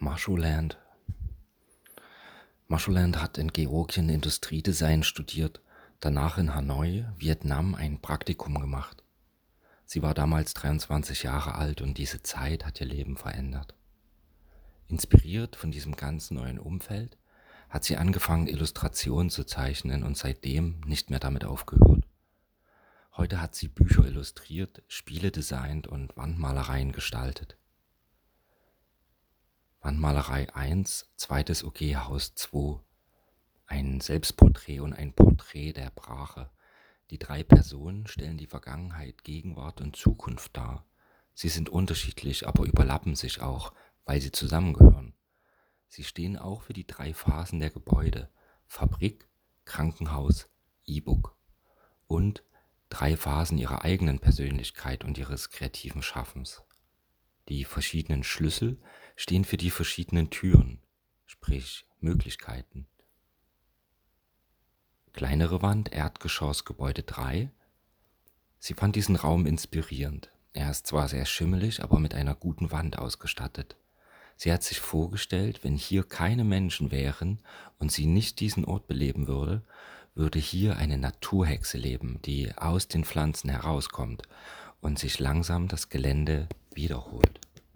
Masholand. Masholand hat in Georgien Industriedesign studiert, danach in Hanoi, Vietnam, ein Praktikum gemacht. Sie war damals 23 Jahre alt und diese Zeit hat ihr Leben verändert. Inspiriert von diesem ganz neuen Umfeld hat sie angefangen, Illustrationen zu zeichnen und seitdem nicht mehr damit aufgehört. Heute hat sie Bücher illustriert, Spiele designt und Wandmalereien gestaltet. Wandmalerei 1, zweites OG-Haus 2, ein Selbstporträt und ein Porträt der Brache. Die drei Personen stellen die Vergangenheit, Gegenwart und Zukunft dar. Sie sind unterschiedlich, aber überlappen sich auch, weil sie zusammengehören. Sie stehen auch für die drei Phasen der Gebäude: Fabrik, Krankenhaus, E-Book und drei Phasen ihrer eigenen Persönlichkeit und ihres kreativen Schaffens. Die verschiedenen Schlüssel stehen für die verschiedenen Türen, sprich Möglichkeiten. Kleinere Wand, Erdgeschoss, Gebäude 3. Sie fand diesen Raum inspirierend. Er ist zwar sehr schimmelig, aber mit einer guten Wand ausgestattet. Sie hat sich vorgestellt, wenn hier keine Menschen wären und sie nicht diesen Ort beleben würde, würde hier eine Naturhexe leben, die aus den Pflanzen herauskommt und sich langsam das Gelände wiederholt.